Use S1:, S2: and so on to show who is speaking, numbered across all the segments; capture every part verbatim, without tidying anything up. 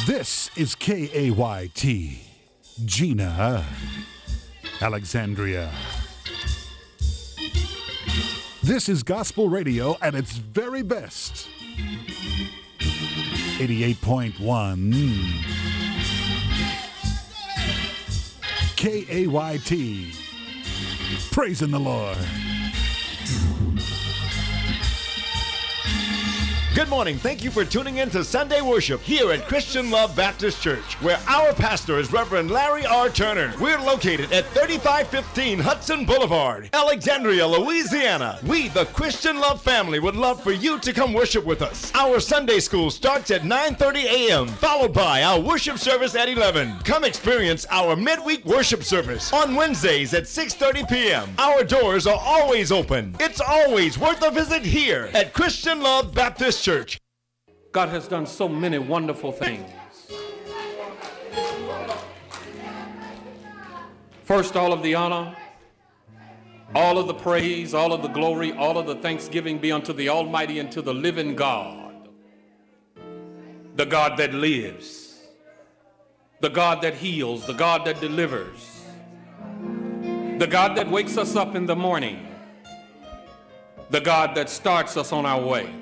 S1: This is K A Y T, Gina, Alexandria. This is gospel radio at its very best. eighty-eight point one K A Y T, praising the Lord.
S2: Good morning. Thank you for tuning in to Sunday Worship here at Christian Love Baptist Church, where our pastor is Reverend Larry R. Turner. We're located at thirty-five fifteen Hudson Boulevard, Alexandria, Louisiana. We, the Christian Love family, would love for you to come worship with us. Our Sunday school starts at nine thirty a.m., followed by our worship service at eleven. Come experience our midweek worship service on Wednesdays at six thirty p.m. Our doors are always open. It's always worth a visit here at Christian Love Baptist Church.
S3: God has done so many wonderful things. First, all of the honor, all of the praise, all of the glory, all of the thanksgiving be unto the Almighty and to the living God, the God that lives, the God that heals, the God that delivers, the God that wakes us up in the morning, the God that starts us on our way.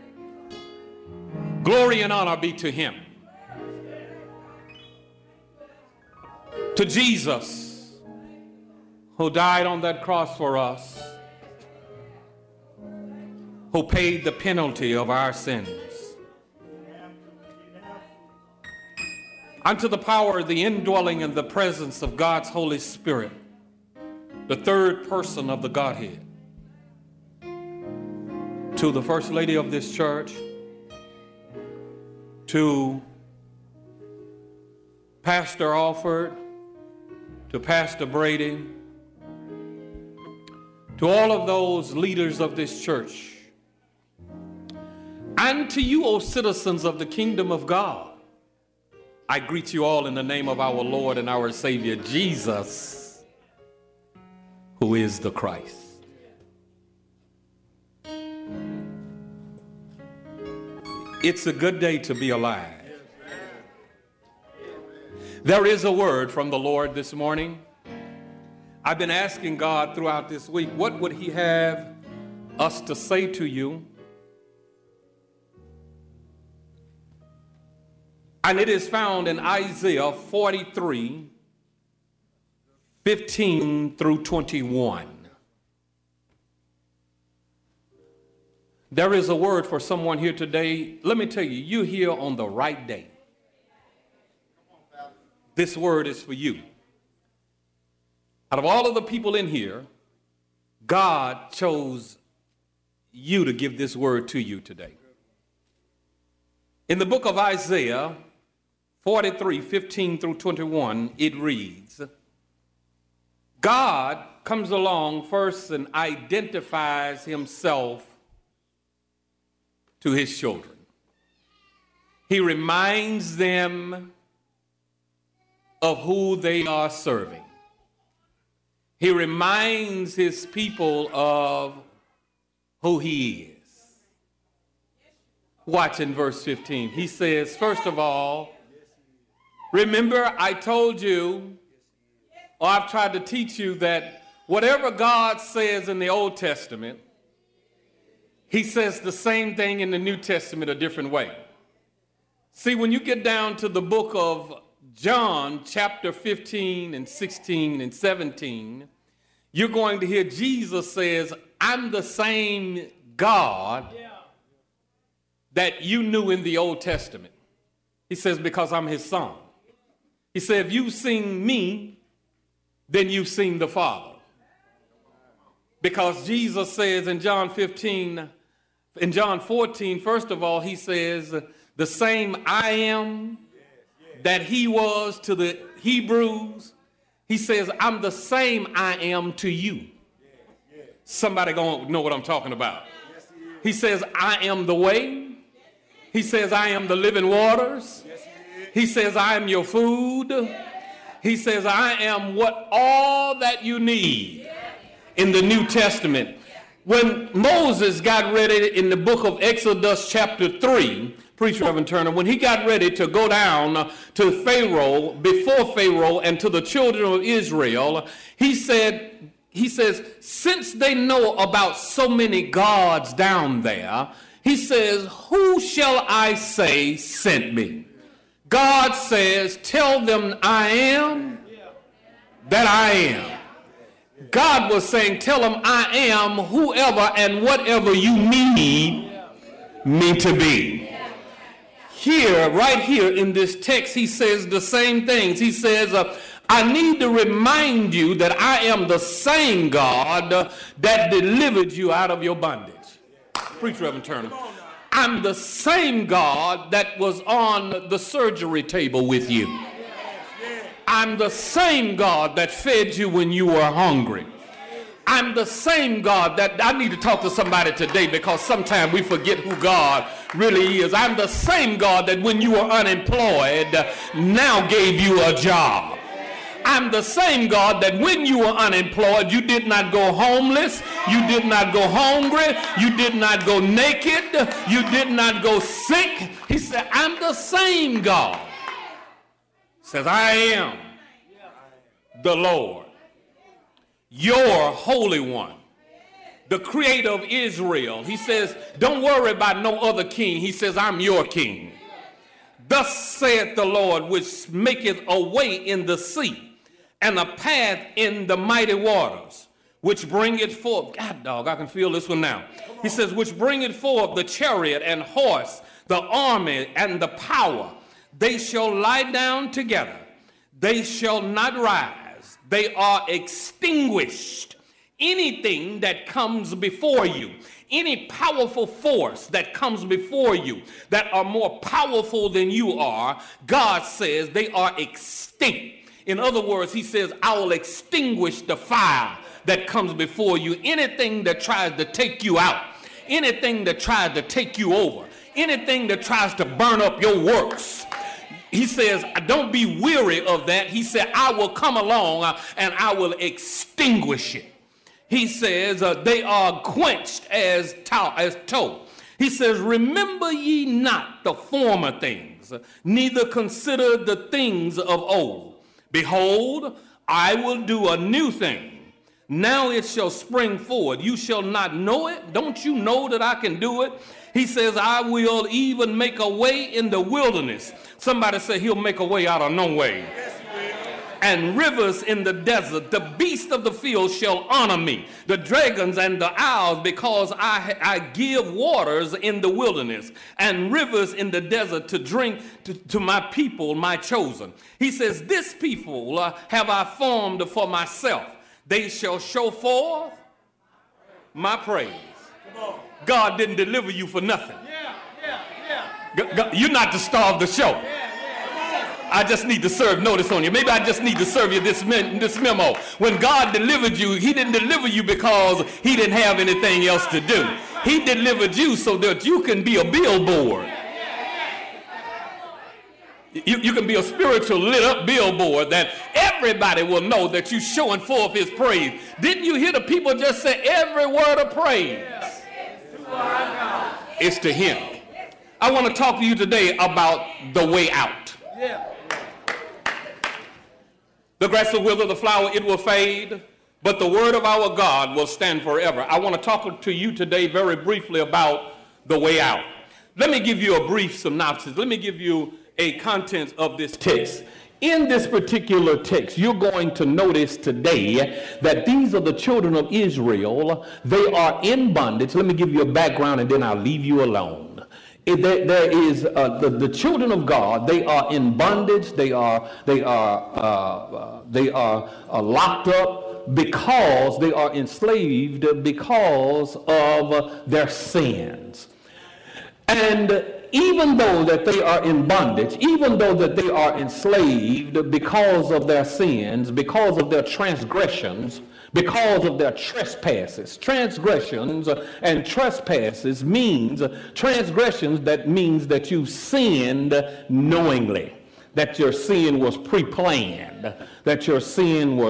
S3: Glory and honor be to him. To Jesus, who died on that cross for us, who paid the penalty of our sins. Unto the power, the indwelling, and the presence of God's Holy Spirit, the third person of the Godhead. To the First Lady of this church, to Pastor Alford, to Pastor Brady, to all of those leaders of this church, and to you, O citizens of the kingdom of God, I greet you all in the name of our Lord and our Savior, Jesus, who is the Christ. It's a good day to be alive. There is a word from the Lord this morning. I've been asking God throughout this week, what would he have us to say to you? And it is found in Isaiah forty-three, fifteen through twenty-one. There is a word for someone here today. Let me tell you, you're here on the right day. This word is for you. Out of all of the people in here, God chose you to give this word to you today. In the book of Isaiah forty-three, fifteen through twenty-one, it reads, God comes along first and identifies himself to his children. He reminds them of who they are serving. He reminds his people of who he is. Watch in verse fifteen. He says, first of all, remember I told you, or I've tried to teach you, that whatever God says in the Old Testament, he says the same thing in the New Testament a different way. See, when you get down to the book of John, chapter fifteen and sixteen and seventeen, you're going to hear Jesus says, I'm the same God that you knew in the Old Testament. He says, because I'm his son. He said, if you've seen me, then you've seen the Father. Because Jesus says in John fifteen, in John fourteen, first of all, he says, the same I am that he was to the Hebrews, he says, I'm the same I am to you. Somebody gonna know what I'm talking about. He says, I am the way. He says, I am the living waters. He says, I am your food. He says, I am what all that you need. In the New Testament, When Moses got ready in the book of Exodus chapter three, Preacher Reverend Turner, when he got ready to go down to Pharaoh, before Pharaoh and to the children of Israel, he said, he says, since they know about so many gods down there, he says, who shall I say sent me? God says, tell them I am that I am. God was saying, tell them I am whoever and whatever you need me to be. Here, right here in this text, he says the same things. He says, uh, I need to remind you that I am the same God uh, that delivered you out of your bondage. Preach, Reverend Turner. I'm the same God that was on the surgery table with you. I'm the same God that fed you when you were hungry. I'm the same God that, I need to talk to somebody today because sometimes we forget who God really is. I'm the same God that when you were unemployed, now gave you a job. I'm the same God that when you were unemployed, you did not go homeless, you did not go hungry, you did not go naked, you did not go sick. He said, I'm the same God. Says, I am the Lord, your Holy One, the Creator of Israel. He says, don't worry about no other king. He says, I'm your king. Thus saith the Lord, which maketh a way in the sea and a path in the mighty waters, which bringeth forth, God dog, I can feel this one now. He says, which bringeth forth the chariot and horse, the army and the power. They shall lie down together. They shall not rise. They are extinguished. Anything that comes before you, any powerful force that comes before you that are more powerful than you are, God says they are extinct. In other words, he says, I will extinguish the fire that comes before you. Anything that tries to take you out, anything that tries to take you over, anything that tries to burn up your works. He says, don't be weary of that. He said, I will come along uh, and I will extinguish it. He says, uh, they are quenched as, tow- as tow. He says, remember ye not the former things, neither consider the things of old. Behold, I will do a new thing. Now it shall spring forward. You shall not know it. Don't you know that I can do it? He says, I will even make a way in the wilderness. Somebody say he'll make a way out of no way. Yes, he will. And rivers in the desert. The beasts of the field shall honor me, the dragons and the owls, because I, I give waters in the wilderness and rivers in the desert to drink to, to my people, my chosen. He says, this people uh, have I formed for myself. They shall show forth my praise. God didn't deliver you for nothing. Yeah, yeah, yeah. God, you're not to starve the show. Yeah, yeah. I just need to serve notice on you. Maybe I just need to serve you this, this memo. When God delivered you, he didn't deliver you because he didn't have anything else to do. He delivered you so that you can be a billboard. You, you can be a spiritual lit up billboard that everybody will know that you're showing forth his praise. Didn't you hear the people just say every word of praise? It's to him. I want to talk to you today about the way out. The grass will wither, the flower, it will fade, but the word of our God will stand forever. I want to talk to you today very briefly about the way out. Let me give you a brief synopsis. Let me give you a contents of this text. In this particular text, you're going to notice today that these are the children of Israel. They are in bondage. Let me give you a background and then I'll leave you alone. If there, there is uh, the, the children of God. They are in bondage. They are they are uh, uh, they are uh, locked up because they are enslaved because of uh, their sins. And even though that they are in bondage, even though that they are enslaved because of their sins, because of their transgressions, because of their trespasses. Transgressions and trespasses means, transgressions that means that you sinned knowingly, that your sin was pre-planned, that your sin was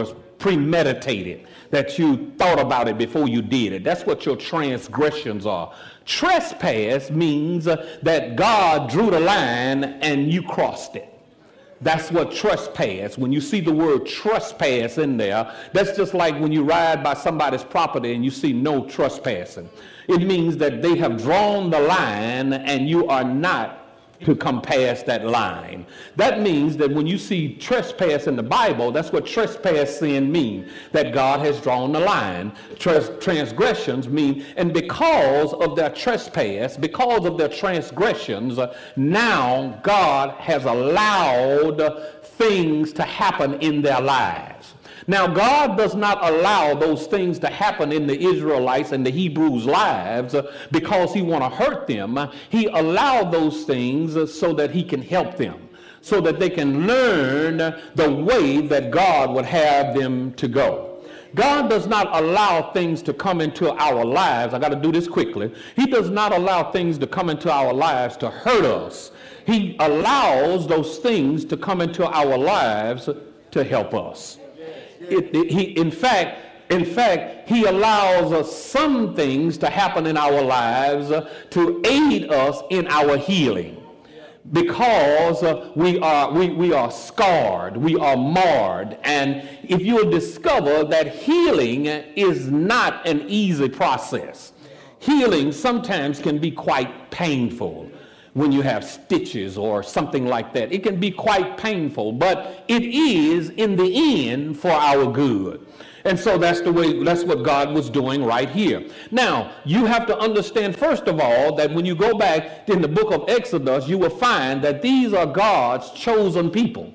S3: premeditated, that you thought about it before you did it. That's what your transgressions are. Trespass means uh, that God drew the line and you crossed it. That's what trespass. When you see the word trespass in there, that's just like when you ride by somebody's property and you see no trespassing. It means that they have drawn the line and you are not to come past that line. That means that when you see trespass in the Bible, that's what trespass sin means, that God has drawn the line. Trans- transgressions mean, and because of their trespass, because of their transgressions, uh, now God has allowed things to happen in their lives. Now, God does not allow those things to happen in the Israelites and the Hebrews' lives uh, because he want to hurt them. Uh, he allowed those things uh, so that he can help them, so that they can learn uh, the way that God would have them to go. God does not allow things to come into our lives. I got to do this quickly. He does not allow things to come into our lives to hurt us. He allows those things to come into our lives to help us. It, it, he, in fact, in fact, he allows uh, some things to happen in our lives uh, to aid us in our healing, because uh, we are we, we are scarred, we are marred, and if you'll discover that healing is not an easy process. Healing sometimes can be quite painful. When you have stitches or something like that, it can be quite painful, but it is in the end for our good. And so that's the way, that's what God was doing right here. Now, you have to understand, first of all, that when you go back in the book of Exodus, you will find that these are God's chosen people.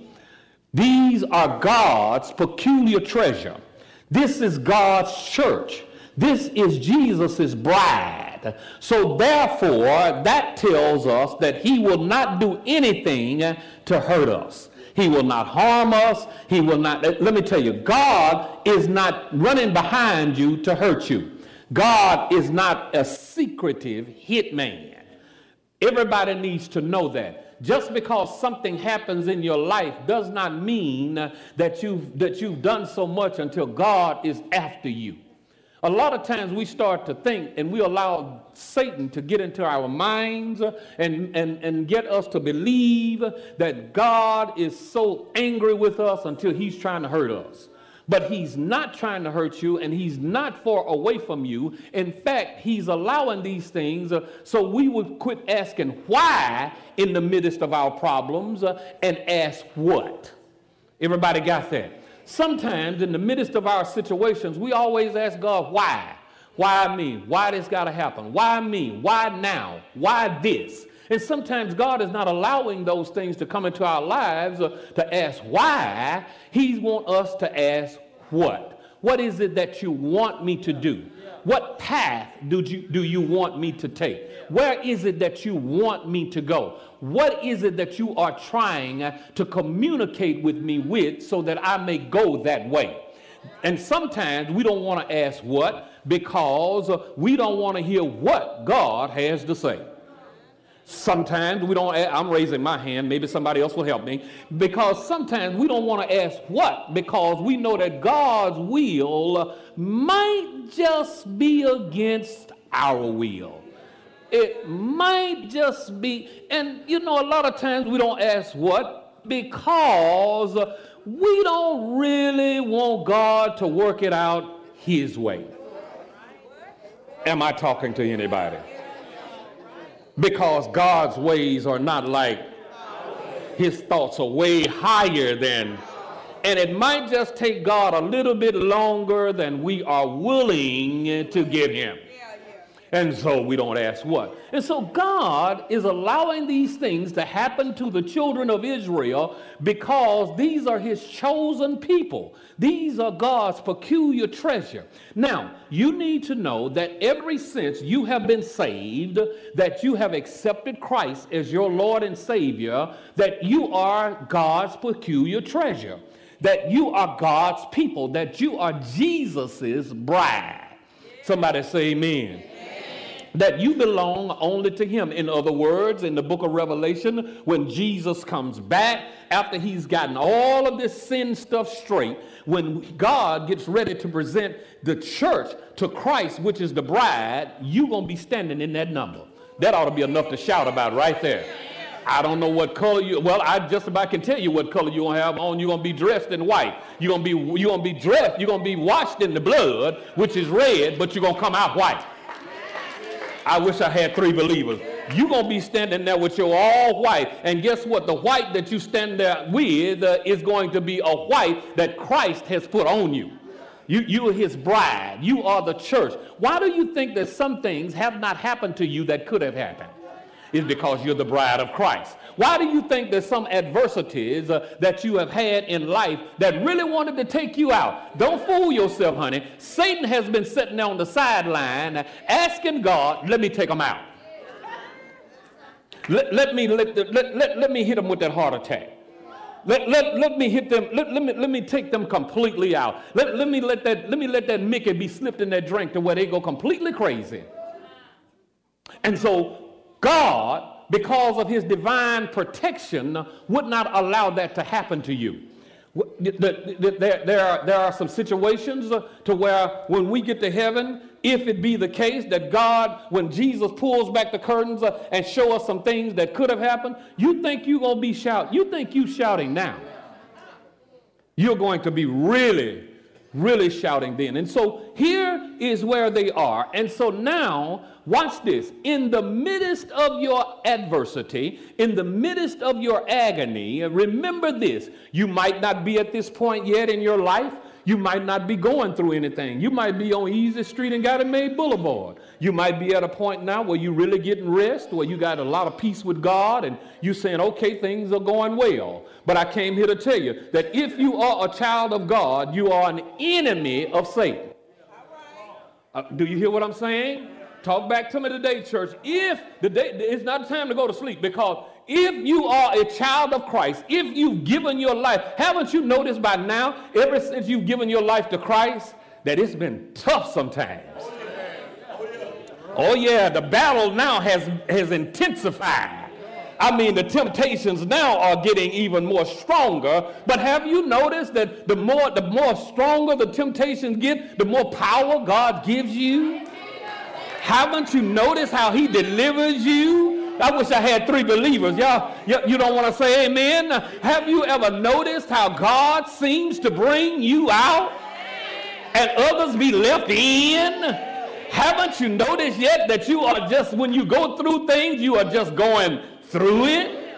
S3: These are God's peculiar treasure. This is God's church. This is Jesus's bride. So therefore, that tells us that he will not do anything to hurt us. He will not harm us. He will not, let me tell you, God is not running behind you to hurt you. God is not a secretive hitman. Everybody needs to know that. Just because something happens in your life does not mean that you've, that you've done so much until God is after you. A lot of times we start to think and we allow Satan to get into our minds and, and, and get us to believe that God is so angry with us until he's trying to hurt us. But he's not trying to hurt you, and he's not far away from you. In fact, he's allowing these things uh, so we would quit asking why in the midst of our problems uh, and ask what. Everybody got that? Sometimes in the midst of our situations, we always ask God, why? Why me? Why this got to happen? Why me? Why now? Why this? And sometimes God is not allowing those things to come into our lives uh, to ask why. He wants us to ask what? What is it that you want me to do? What path do you, do you want me to take? Where is it that you want me to go? What is it that you are trying to communicate with me with so that I may go that way? And sometimes we don't want to ask what, because we don't want to hear what God has to say. Sometimes we don't, I'm raising my hand, maybe somebody else will help me, because sometimes we don't want to ask what, because we know that God's will might just be against our will. It might just be, and you know, a lot of times we don't ask what because we don't really want God to work it out his way. Am I talking to anybody? Because God's ways are not like his thoughts are way higher than, and it might just take God a little bit longer than we are willing to give him. And so we don't ask what. And so God is allowing these things to happen to the children of Israel because these are his chosen people. These are God's peculiar treasure. Now, you need to know that ever since you have been saved, that you have accepted Christ as your Lord and Savior, that you are God's peculiar treasure, that you are God's people, that you are Jesus's bride. Somebody say amen. that you belong only to him. In other words, in the book of Revelation, when Jesus comes back, after he's gotten all of this sin stuff straight, when God gets ready to present the church to Christ, which is the bride, you're going to be standing in that number. That ought to be enough to shout about right there. I don't know what color you, well, I just about can tell you what color you're going to have on. You're going to be dressed in white. You're going to be, you're going to be dressed, you're going to be washed in the blood, which is red, but you're going to come out white. I wish I had three believers. You're going to be standing there with your all white. And guess what? The white that you stand there with uh, is going to be a white that Christ has put on you. You, you are his bride. You are the church. Why do you think that some things have not happened to you that could have happened? It's because you're the bride of Christ. Why do you think there's some adversities uh, that you have had in life that really wanted to take you out? Don't fool yourself, honey. Satan has been sitting there on the sideline asking God, let me take them out. Let, let, me, let, the, let, let, let me hit them with that heart attack. Let, let, let me hit them, let, let, me, let me take them completely out. Let, let, me let that, let me let that Mickey be slipped in that drink to where they go completely crazy. And so God, because of his divine protection, would not allow that to happen to you. There, there, are, there are some situations to where when we get to heaven, if it be the case that God, when Jesus pulls back the curtains and show us some things that could have happened, you think you're going to be shouting. You think you shouting now. You're going to be really, really shouting then. And so here is where they are. And so now, watch this. In the midst of your adversity, in the midst of your agony, remember this. You might not be at this point yet in your life. You might not be going through anything. You might be on Easy Street and Got It Made Boulevard. You might be at a point now where you're really getting rest, where you got a lot of peace with God, and you're saying, okay, things are going well. But I came here to tell you that if you are a child of God, you are an enemy of Satan. Uh, do you hear what I'm saying? Talk back to me today, church. If the day, it's not time to go to sleep, because if you are a child of Christ, if you've given your life, haven't you noticed by now, ever since you've given your life to Christ, that it's been tough sometimes? Oh yeah, the battle now has, has intensified. I mean, the temptations now are getting even more stronger. But have you noticed that the more, the more stronger the temptations get, the more power God gives you? Haven't you noticed how he delivers you? I wish I had three believers. Y'all, you don't want to say amen? Have you ever noticed how God seems to bring you out and others be left in? Haven't you noticed yet that you are just, when you go through things, you are just going through it?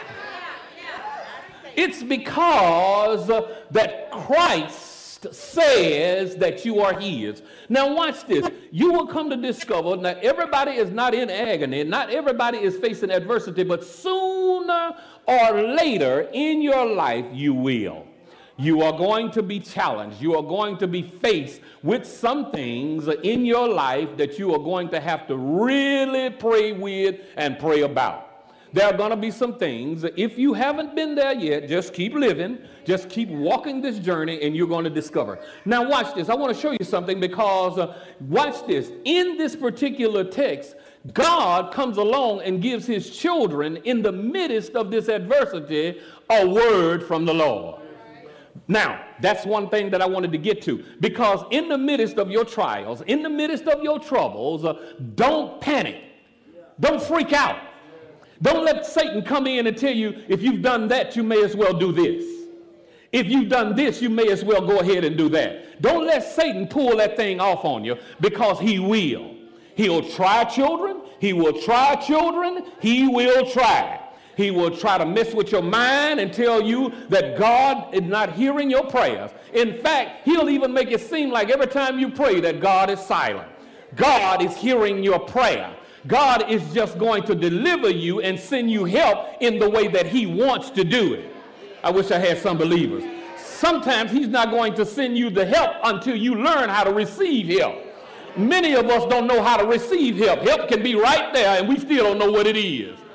S3: It's because that Christ says that you are his. Now watch this. You will come to discover that everybody is not in agony. Not everybody is facing adversity, but sooner or later in your life you will. You are going to be challenged. You are going to be faced with some things in your life that you are going to have to really pray with and pray about. There are going to be some things, if you haven't been there yet, just keep living, just keep walking this journey, and you're going to discover. Now watch this. I want to show you something, because uh, watch this. In this particular text, God comes along and gives his children, in the midst of this adversity, a word from the Lord. Now, that's one thing that I wanted to get to, because in the midst of your trials, in the midst of your troubles, uh, don't panic. Don't freak out. Don't let Satan come in and tell you, if you've done that, you may as well do this. If you've done this, you may as well go ahead and do that. Don't let Satan pull that thing off on you, because he will. He'll try, children. He will try, children. He will try. He will try to mess with your mind and tell you that God is not hearing your prayers. In fact, he'll even make it seem like every time you pray that God is silent. God is hearing your prayer. God is just going to deliver you and send you help in the way that he wants to do it. I wish I had some believers. Sometimes he's not going to send you the help until you learn how to receive help. Many of us don't know how to receive help. Help can be right there and we still don't know what it is.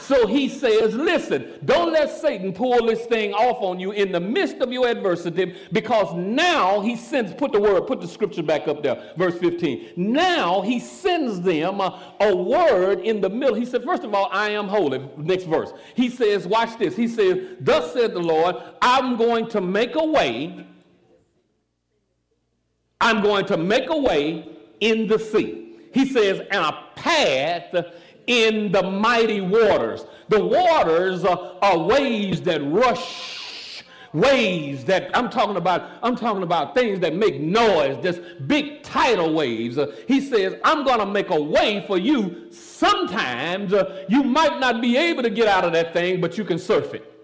S3: So he says, listen, don't let Satan pull this thing off on you in the midst of your adversity, because now he sends, put the word, put the scripture back up there, verse fifteen. Now he sends them a, a word in the middle. He said, first of all, I am holy. Next verse. He says, watch this. He says, thus said the Lord, I'm going to make a way. I'm going to make a way in the sea. He says, and a path in the mighty waters. The waters are, are waves that rush, waves that I'm talking about, I'm talking about things that make noise, just big tidal waves. Uh, he says, I'm going to make a way for you. Sometimes uh, you might not be able to get out of that thing, but you can surf it.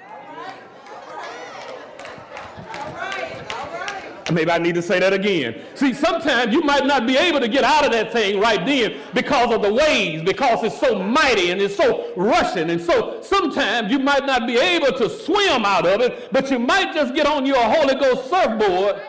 S3: Maybe I need to say that again. See, sometimes you might not be able to get out of that thing right then because of the waves, because it's so mighty and it's so rushing. And so sometimes you might not be able to swim out of it, but you might just get on your Holy Ghost surfboard.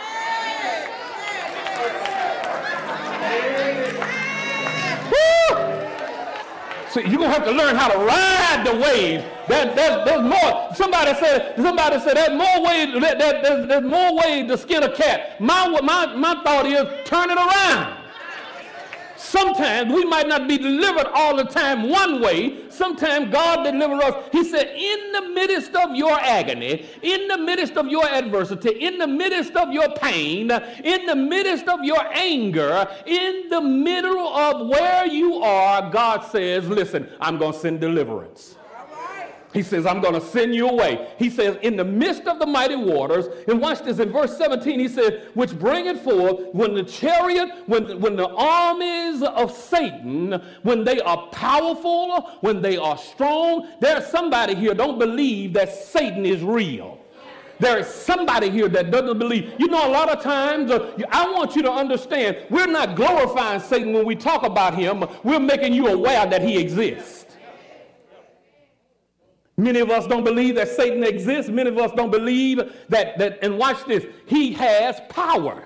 S3: So you're going to have to learn how to ride the waves. That, that, there's more. Somebody said, somebody said there's more ways, that, that, there's, there's more ways to skin a cat. My, my, my thought is turn it around. Sometimes we might not be delivered all the time one way. Sometimes God delivers us. He said, in the midst of your agony, in the midst of your adversity, in the midst of your pain, in the midst of your anger, in the middle of where you are, God says, listen, I'm going to send deliverance. He says, I'm going to send you away. He says, in the midst of the mighty waters, and watch this, in verse seventeen, he said, which bringeth forth, when the chariot, when, when the armies of Satan, when they are powerful, when they are strong, there's somebody here don't believe that Satan is real. There is somebody here that doesn't believe. You know, a lot of times, uh, I want you to understand, we're not glorifying Satan when we talk about him. We're making you aware that he exists. Many of us don't believe that Satan exists. Many of us don't believe that, that, and watch this, he has power.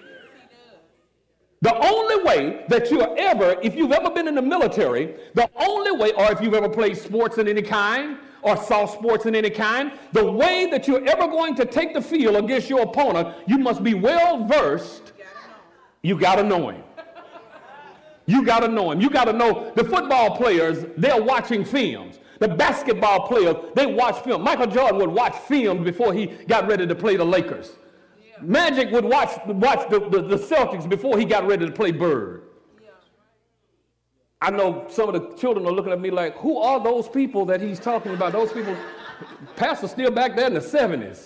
S3: The only way that you're ever, if you've ever been in the military, the only way, or if you've ever played sports in any kind, or saw sports in any kind, the way that you're ever going to take the field against your opponent, you must be well versed. You got to know him. You got to know him. You got to know the football players, they're watching films. The basketball players, they watch film. Michael Jordan would watch films before he got ready to play the Lakers. Yeah. Magic would watch, watch the, the, the Celtics before he got ready to play Bird. Yeah. I know some of the children are looking at me like, who are those people that he's talking about? Those people, Pastor's still back there in the seventies.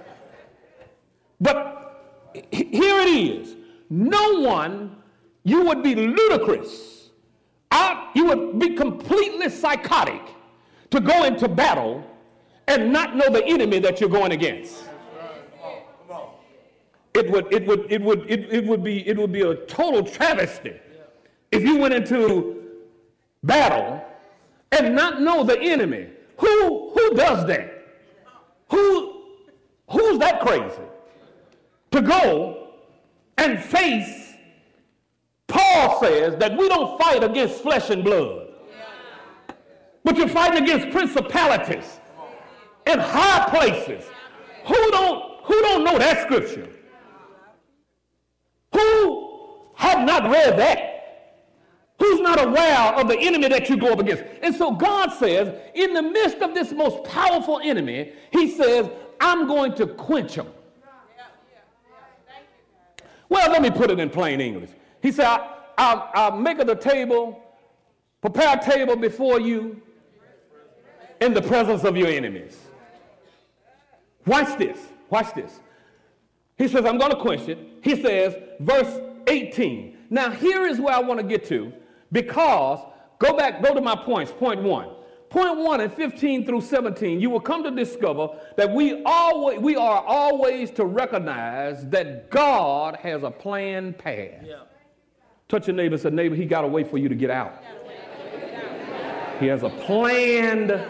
S3: But here it is. No one, you would be ludicrous. I, you would be completely psychotic to go into battle and not know the enemy that you're going against. It would, it would, it would, it, it would be, it would be a total travesty if you went into battle and not know the enemy. Who, who does that? Who, who's that crazy to go and face? Paul says that we don't fight against flesh and blood. But you're fighting against principalities in high places. Who don't, who don't know that scripture? Who have not read that? Who's not aware of the enemy that you go up against? And so God says, in the midst of this most powerful enemy, he says, I'm going to quench him. Well, let me put it in plain English. He said, I, I'll, I'll make it a table, prepare a table before you, in the presence of your enemies. Watch this. Watch this. He says, I'm going to quench it. He says, verse eighteen. Now, here is where I want to get to, because, go back, go to my points. Point one. Point one and fifteen through seventeen, you will come to discover that we, always, we are always to recognize that God has a planned path. Yeah. Touch your neighbor and say, neighbor, he got a way for you to get out. He has a planned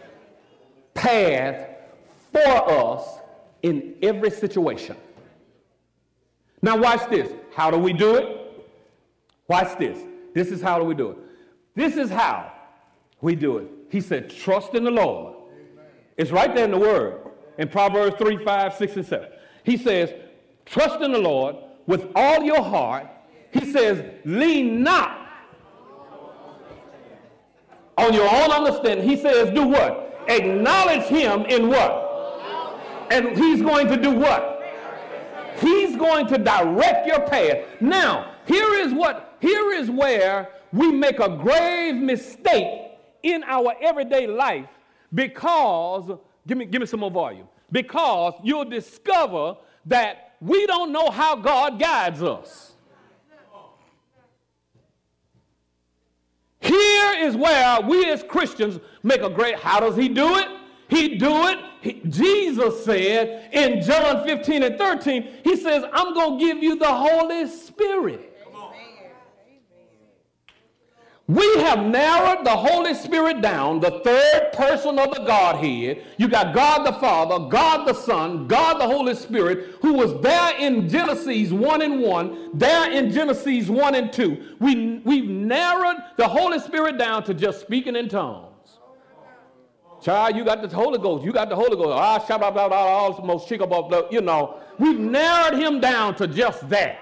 S3: path for us in every situation. Now watch this. How do we do it? Watch this. This is how do we do it. This is how. We do it. He said, trust in the Lord. Amen. It's right there in the word. In Proverbs three, five, six, and seven. He says, trust in the Lord with all your heart. He says, lean not on your own understanding. He says, do what? Acknowledge him in what? And he's going to do what? He's going to direct your path. Now, here is what, here is where we make a grave mistake in our everyday life because, give me, give me some more volume, because you'll discover that we don't know how God guides us. Here is where we as Christians make a great, how does he do it? He do it. He, Jesus said in John fifteen and thirteen, he says, I'm going to give you the Holy Spirit. We have narrowed the Holy Spirit down, the third person of the Godhead. You got God the Father, God the Son, God the Holy Spirit, who was there in Genesis one and one, there in Genesis one and two. We, we've narrowed the Holy Spirit down to just speaking in tongues. Child, you got the Holy Ghost. You got the Holy Ghost. Ah, shabba, blah, blah, almost shika, blah, blah, you know. We've narrowed him down to just that.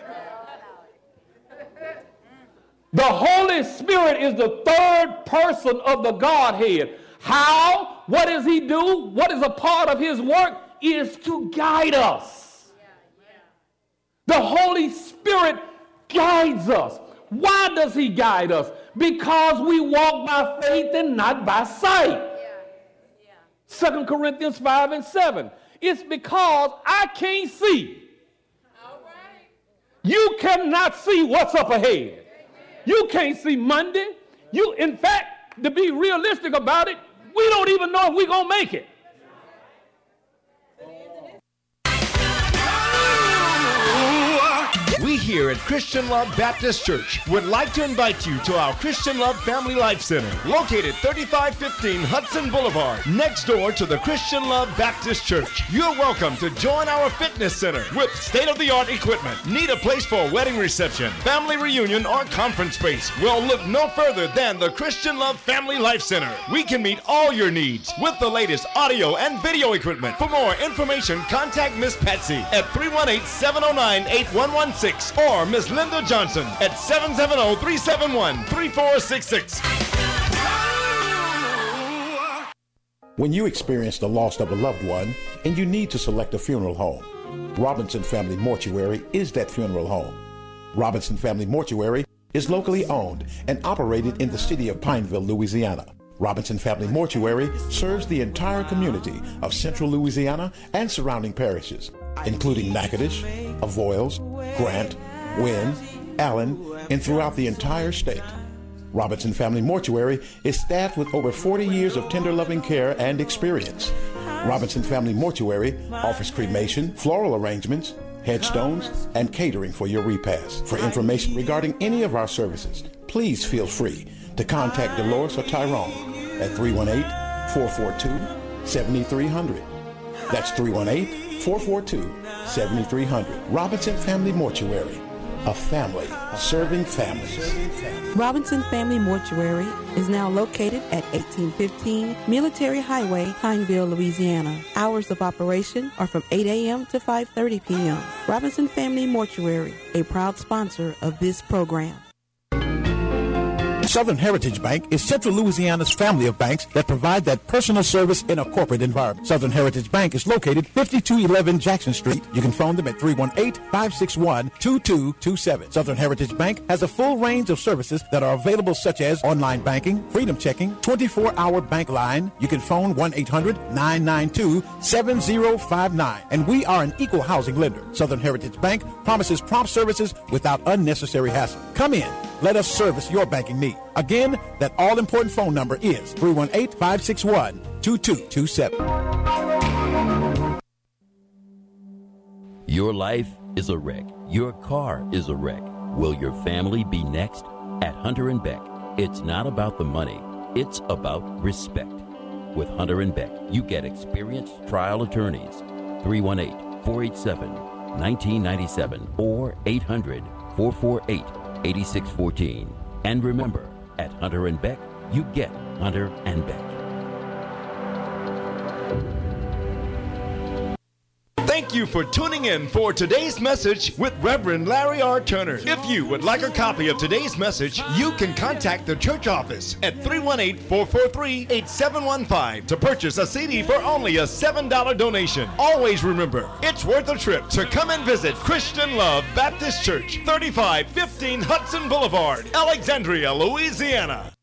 S3: The Holy Spirit is the third person of the Godhead. How? What does he do? What is a part of his work? Is to guide us. The Holy Spirit guides us. Why does he guide us? Because we walk by faith and not by sight. Second Corinthians five and seven. It's because I can't see. You cannot see what's up ahead. You can't see Monday. You, in fact, to be realistic about it, we don't even know if we're going to make it.
S2: We here at Christian Love Baptist Church would like to invite you to our Christian Love Family Life Center, located thirty-five fifteen Hudson Boulevard, next door to the Christian Love Baptist Church. You're welcome to join our fitness center with state-of-the-art equipment. Need a place for a wedding reception, family reunion, or conference space? Well, look no further than the Christian Love Family Life Center. We can meet all your needs with the latest audio and video equipment. For more information, contact Miss Patsy at three one eight, seven oh nine, eight one one six or Miss Linda Johnson at seven seven zero, three seven one, three four six six.
S4: When you experience the loss of a loved one and you need to select a funeral home, Robinson Family Mortuary is that funeral home. Robinson Family Mortuary is locally owned and operated in the city of Pineville, Louisiana. Robinson Family Mortuary serves the entire community of central Louisiana and surrounding parishes, including Natchitoches, Avoyelles, Grant, Wynne, Allen, and throughout the entire state. Robinson Family Mortuary is staffed with over forty years of tender loving care and experience. Robinson Family Mortuary offers cremation, floral arrangements, headstones, and catering for your repast. For information regarding any of our services, please feel free to contact Dolores or Tyrone at three one eight, four four two, seven three zero zero. That's three one eight, four four two, seven three zero zero. Robinson Family Mortuary, a family serving families.
S5: Robinson Family Mortuary is now located at eighteen fifteen Military Highway, Pineville, Louisiana. Hours of operation are from eight a.m. to five thirty p.m. Robinson Family Mortuary, a proud sponsor of this program.
S6: Southern Heritage Bank is Central Louisiana's family of banks that provide that personal service in a corporate environment. Southern Heritage Bank is located fifty-two eleven Jackson Street. You can phone them at three one eight, five six one, two two two seven. Southern Heritage Bank has a full range of services that are available, such as online banking, freedom checking, twenty-four hour bank line. You can phone one eight hundred, nine nine two, seven zero five nine. And we are an equal housing lender. Southern Heritage Bank promises prompt services without unnecessary hassle. Come in. Let us service your banking need. Again, that all-important phone number is three one eight, five six one, two two two seven.
S7: Your life is a wreck. Your car is a wreck. Will your family be next? At Hunter and Beck, it's not about the money. It's about respect. With Hunter and Beck, you get experienced trial attorneys. three one eight, four eight seven, one nine nine seven or eight hundred, four four eight, eight six one four. And remember, at Hunter and Beck, You get Hunter and Beck.
S2: Thank you for tuning in for today's message with Reverend Larry R. Turner. If you would like a copy of today's message, you can contact the church office at three one eight, four four three, eight seven one five to purchase a C D for only a seven dollar donation. Always remember, it's worth a trip to come and visit Christian Love Baptist Church, thirty-five fifteen Hudson Boulevard, Alexandria, Louisiana.